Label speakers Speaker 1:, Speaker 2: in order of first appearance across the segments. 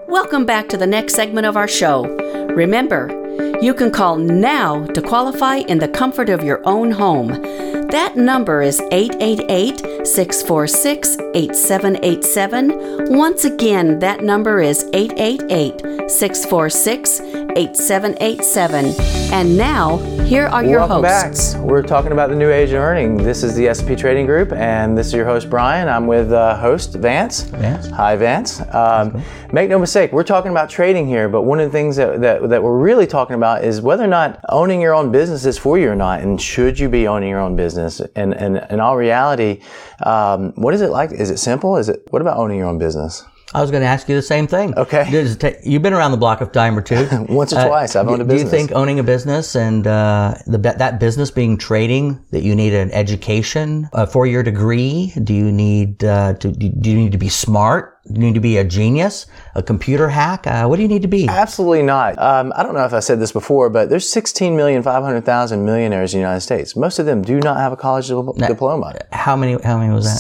Speaker 1: Welcome back to the next segment of our show. Remember, you can call now to qualify in the comfort of your own home. That number is 888-646-8787. Once again, that number is 888-646-8787. And now, here are your
Speaker 2: Welcome
Speaker 1: hosts.
Speaker 2: Back. We're talking about the new age of earning. This is the S&P Trading Group, and this is your host, Brian. I'm with host, Vance. Hi, Vance. Make no mistake, we're talking about trading here, but one of the things that we're really talking about is whether or not owning your own business is for you or not, and should you be owning your own business? And in all reality, what is it like? Is it simple? What about owning your own business?
Speaker 3: I was going to ask you the same thing.
Speaker 2: Okay.
Speaker 3: You've been around the block a time or two.
Speaker 2: Once or twice, I've owned a business.
Speaker 3: Do you think owning a business and that business being trading, that you need an education, a 4-year degree? Do you need to be smart? Do you need to be a genius, a computer hack? What do you need to be?
Speaker 2: Absolutely not. I don't know if I said this before, but there's 16,500,000 millionaires in the United States. Most of them do not have a college diploma.
Speaker 3: How many was that?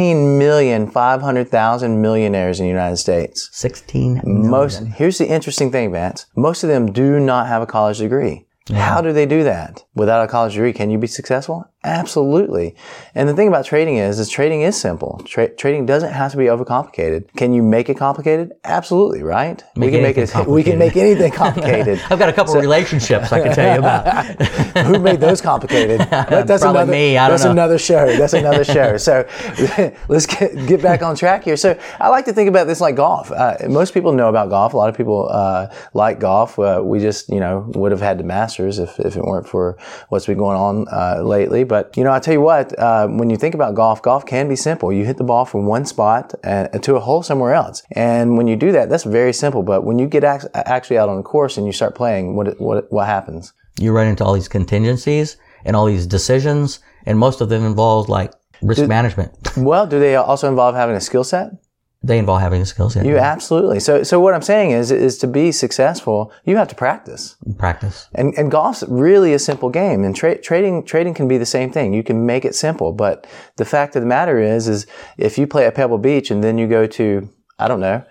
Speaker 2: 16,500,000 millionaires in the United States.
Speaker 3: 16 million.
Speaker 2: Here's the interesting thing, Vance. Most of them do not have a college degree. Yeah. How do they do that? Without a college degree, can you be successful? Absolutely. And the thing about trading is trading is simple. Trading doesn't have to be overcomplicated. Can you make it complicated? Absolutely, right? We can make anything complicated.
Speaker 3: I've got a couple of relationships I can tell you about.
Speaker 2: Who made those complicated?
Speaker 3: That's probably me. I don't know.
Speaker 2: That's another show. So let's get back on track here. So I like to think about this like golf. Most people know about golf. A lot of people like golf. We just, would have had the Masters if it weren't for what's been going on lately. But, I tell you what, when you think about golf can be simple. You hit the ball from one spot to a hole somewhere else. And when you do that, that's very simple. But when you get actually out on the course and you start playing, what happens?
Speaker 3: You run into all these contingencies and all these decisions, and most of them involve like risk management. Well,
Speaker 2: do they also involve having a skill set?
Speaker 3: They involve having a skill set.
Speaker 2: Absolutely. So what I'm saying is to be successful, you have to practice. And golf's really a simple game. And trading can be the same thing. You can make it simple. But the fact of the matter is if you play at Pebble Beach and then you go to, I don't know,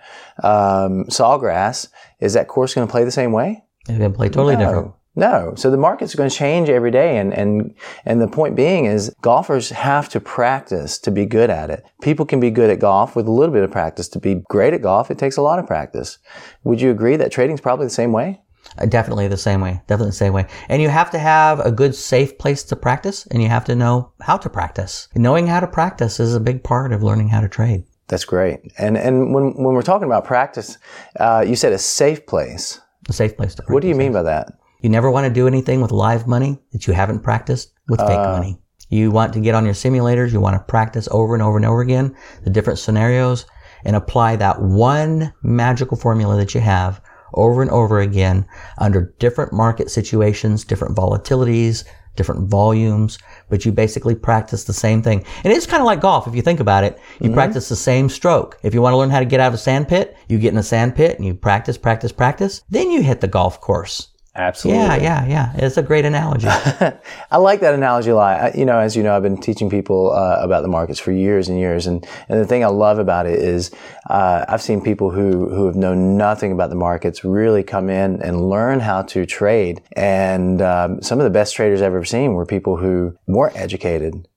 Speaker 2: Sawgrass, is that course going to play the same way?
Speaker 3: It's going to play totally different.
Speaker 2: No. So the market's going to change every day. And the point being is golfers have to practice to be good at it. People can be good at golf with a little bit of practice. To be great at golf, it takes a lot of practice. Would you agree that trading's probably the same way?
Speaker 3: Definitely the same way. And you have to have a good, safe place to practice, and you have to know how to practice. Knowing how to practice is a big part of learning how to trade.
Speaker 2: That's great. And when we're talking about practice, you said a safe place.
Speaker 3: A safe place to practice.
Speaker 2: What do you mean by that?
Speaker 3: You never want to do anything with live money that you haven't practiced with fake money. You want to get on your simulators. You want to practice over and over and over again the different scenarios and apply that one magical formula that you have over and over again under different market situations, different volatilities, different volumes, but you basically practice the same thing. And it's kind of like golf. If you think about it, you practice the same stroke. If you want to learn how to get out of a sand pit, you get in a sand pit and you practice. Then you hit the golf course.
Speaker 2: Absolutely.
Speaker 3: Yeah. It's a great analogy.
Speaker 2: I like that analogy a lot. As you know, I've been teaching people about the markets for years and years. And the thing I love about it is I've seen people who have known nothing about the markets really come in and learn how to trade. And some of the best traders I've ever seen were people who weren't educated,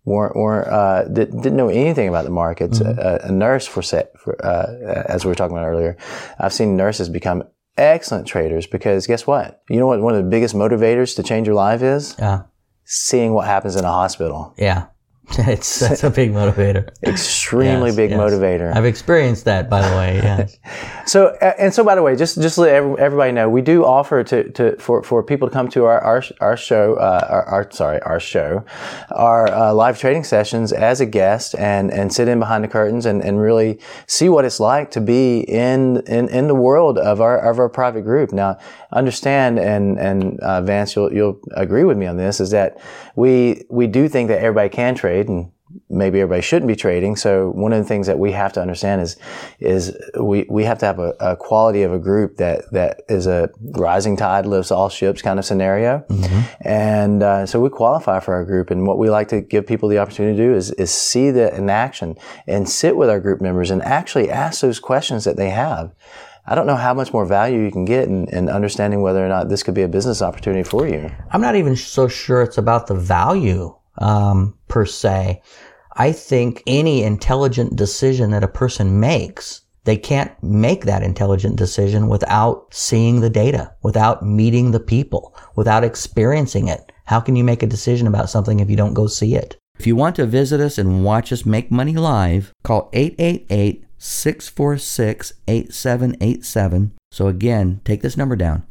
Speaker 2: didn't know anything about the markets. A nurse, as we were talking about earlier, I've seen nurses become excellent traders because guess what? You know what one of the biggest motivators to change your life is? Seeing what happens in a hospital.
Speaker 3: Yeah. That's a big motivator.
Speaker 2: Extremely big motivator.
Speaker 3: I've experienced that, by the way. Yes.
Speaker 2: So by the way, just to let everybody know, we do offer for people to come to our show, our live trading sessions as a guest and sit in behind the curtains and really see what it's like to be in the world of our private group. Now, understand and Vance, you'll agree with me on this, is that we do think that everybody can trade, and maybe everybody shouldn't be trading. So one of the things that we have to understand is we have to have a quality of a group that is a rising tide lifts all ships kind of scenario. And so we qualify for our group. And what we like to give people the opportunity to do is see that in action and sit with our group members and actually ask those questions that they have. I don't know how much more value you can get in understanding whether or not this could be a business opportunity for you.
Speaker 3: I'm not even so sure it's about the value per se. I think any intelligent decision that a person makes, they can't make that intelligent decision without seeing the data, without meeting the people, without experiencing it. How can you make a decision about something if you don't go see it? If you want to visit us and watch us make money live, call 888-646-8787. So again, take this number down,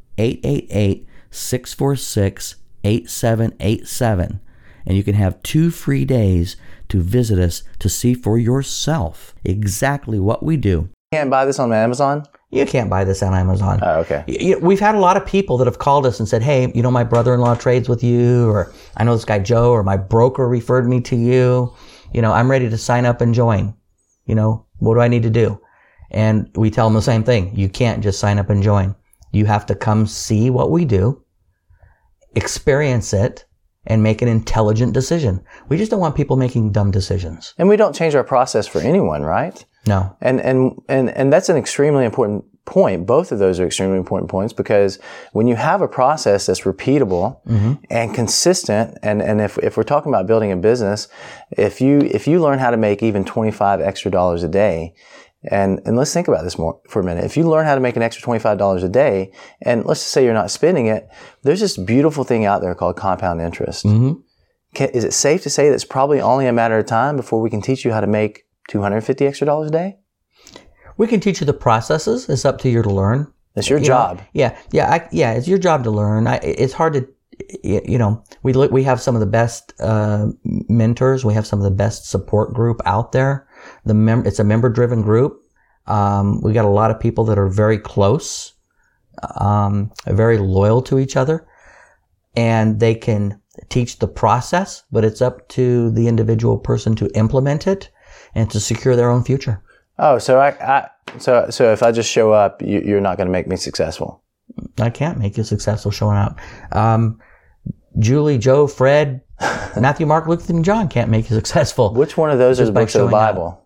Speaker 3: 888-646-8787. And you can have 2 free days to visit us to see for yourself exactly what we do.
Speaker 2: Can't buy this on Amazon?
Speaker 3: You can't buy this on Amazon.
Speaker 2: Oh, okay.
Speaker 3: We've had a lot of people that have called us and said, hey, my brother-in-law trades with you, or I know this guy Joe, or my broker referred me to you. I'm ready to sign up and join. What do I need to do? And we tell them the same thing. You can't just sign up and join. You have to come see what we do, experience it, and make an intelligent decision. We just don't want people making dumb decisions.
Speaker 2: And we don't change our process for anyone, right?
Speaker 3: No.
Speaker 2: And that's an extremely important point. Both of those are extremely important points, because when you have a process that's repeatable and consistent, and if we're talking about building a business, if you learn how to make even $25 extra a day, and let's think about this more for a minute. If you learn how to make an extra $25 a day, and let's just say you're not spending it, there's this beautiful thing out there called compound interest. Is it safe to say that it's probably only a matter of time before we can teach you how to make $250 extra a day?
Speaker 3: We can teach you the processes. It's up to you to learn.
Speaker 2: It's your job.
Speaker 3: It's your job to learn. It's hard to, we have some of the best mentors. We have some of the best support group out there. It's a member-driven group. We got a lot of people that are very close, very loyal to each other, and they can teach the process, but it's up to the individual person to implement it and to secure their own future.
Speaker 2: Oh, so so if I just show up, you're not going to make me successful?
Speaker 3: I can't make you successful showing up. Julie, Joe, Fred, Matthew, Mark, Luke, and John can't make you successful.
Speaker 2: Which one of those are the books of the Bible?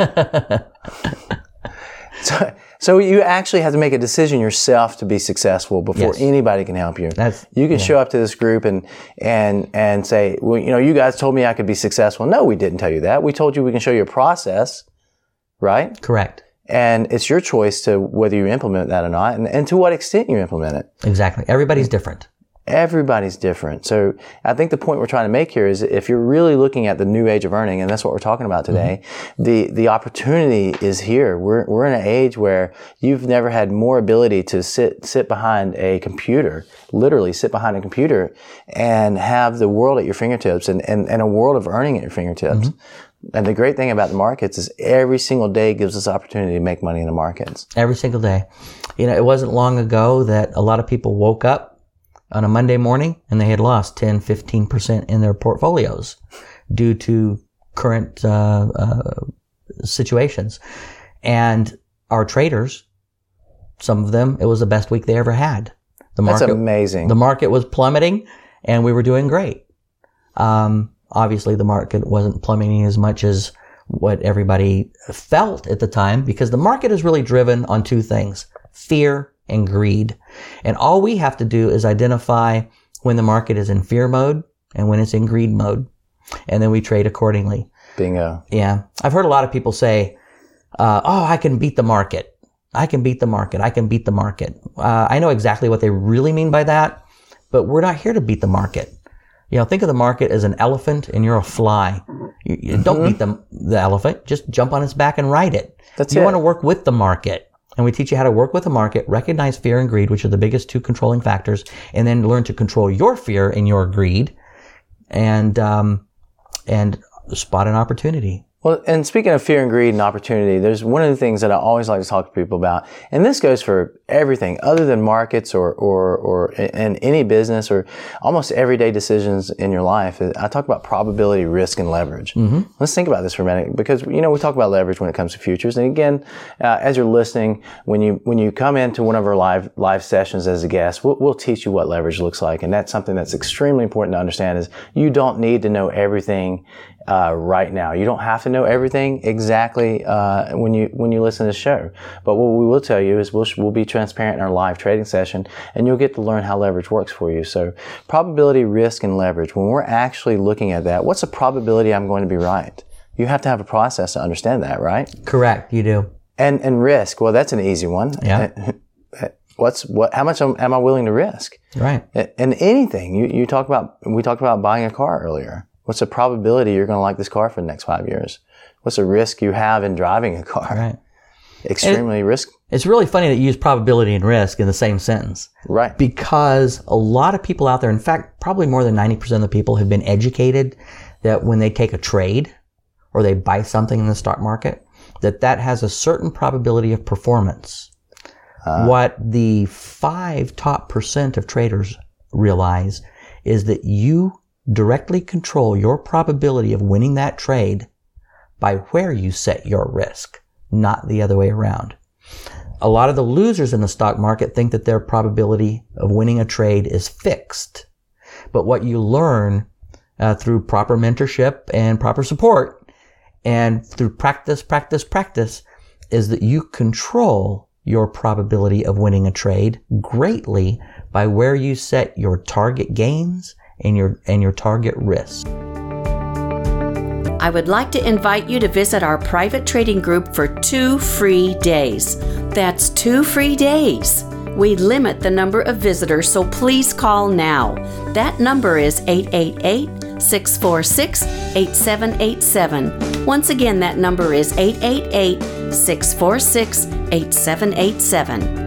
Speaker 2: So you actually have to make a decision yourself to be successful before anybody can help you. You can show up to this group and say, well, you guys told me I could be successful. No, we didn't tell you that. We told you we can show you a process, right?
Speaker 3: Correct.
Speaker 2: And it's your choice to whether you implement that or not, and to what extent you implement it.
Speaker 3: Exactly. Everybody's different.
Speaker 2: Everybody's different. So I think the point we're trying to make here is if you're really looking at the new age of earning, and that's what we're talking about today, the opportunity is here. We're in an age where you've never had more ability to sit behind a computer, literally sit behind a computer, and have the world at your fingertips and a world of earning at your fingertips. And the great thing about the markets is every single day gives us opportunity to make money in the markets.
Speaker 3: Every single day. It wasn't long ago that a lot of people woke up on a Monday morning and they had lost 10, 15% in their portfolios due to current situations. And our traders, some of them, it was the best week they ever had.
Speaker 2: That's amazing.
Speaker 3: The market was plummeting and we were doing great. Obviously, the market wasn't plummeting as much as what everybody felt at the time, because the market is really driven on 2 things, fear and greed. And all we have to do is identify when the market is in fear mode and when it's in greed mode. And then we trade accordingly.
Speaker 2: Bingo.
Speaker 3: Yeah. I've heard a lot of people say, I can beat the market. I can beat the market. I can beat the market. I know exactly what they really mean by that, but we're not here to beat the market. Think of the market as an elephant and you're a fly. You don't beat the elephant. Just jump on its back and ride it. You want to work with the market. And we teach you how to work with the market, recognize fear and greed, which are the biggest 2 controlling factors, and then learn to control your fear and your greed, and spot an opportunity.
Speaker 2: Well, and speaking of fear and greed and opportunity, there's one of the things that I always like to talk to people about, and this goes for everything other than markets or in any business or almost everyday decisions in your life. I talk about probability, risk, and leverage. Let's think about this for a minute, because we talk about leverage when it comes to futures. And again, as you're listening, when you come into one of our live sessions as a guest, we'll teach you what leverage looks like, and that's something that's extremely important to understand. Is you don't need to know everything right now. You don't have to know everything exactly when you listen to the show. But what we will tell you is we'll be transparent in our live trading session, and you'll get to learn how leverage works for you. So probability, risk, and leverage. When we're actually looking at that, what's the probability I'm going to be right? You have to have a process to understand that, right?
Speaker 3: Correct, you do.
Speaker 2: And risk. Well, that's an easy one.
Speaker 3: Yeah.
Speaker 2: How much am I willing to risk?
Speaker 3: Right.
Speaker 2: And anything. We talked about buying a car earlier. What's the probability you're going to like this car for the next 5 years? What's the risk you have in driving a car?
Speaker 3: Right.
Speaker 2: Extremely risky.
Speaker 3: It's really funny that you use probability and risk in the same sentence.
Speaker 2: Right.
Speaker 3: Because a lot of people out there, in fact, probably more than 90% of the people have been educated that when they take a trade or they buy something in the stock market, that has a certain probability of performance. What the 5 top % of traders realize is that you directly control your probability of winning that trade by where you set your risk, not the other way around. A lot of the losers in the stock market think that their probability of winning a trade is fixed. But what you learn through proper mentorship and proper support and through practice is that you control your probability of winning a trade greatly by where you set your target gains and your target risk.
Speaker 1: I would like to invite you to visit our private trading group for 2 free days. That's 2 free days. We limit the number of visitors, so please call now. That number is 888-646-8787. Once again, that number is 888-646-8787.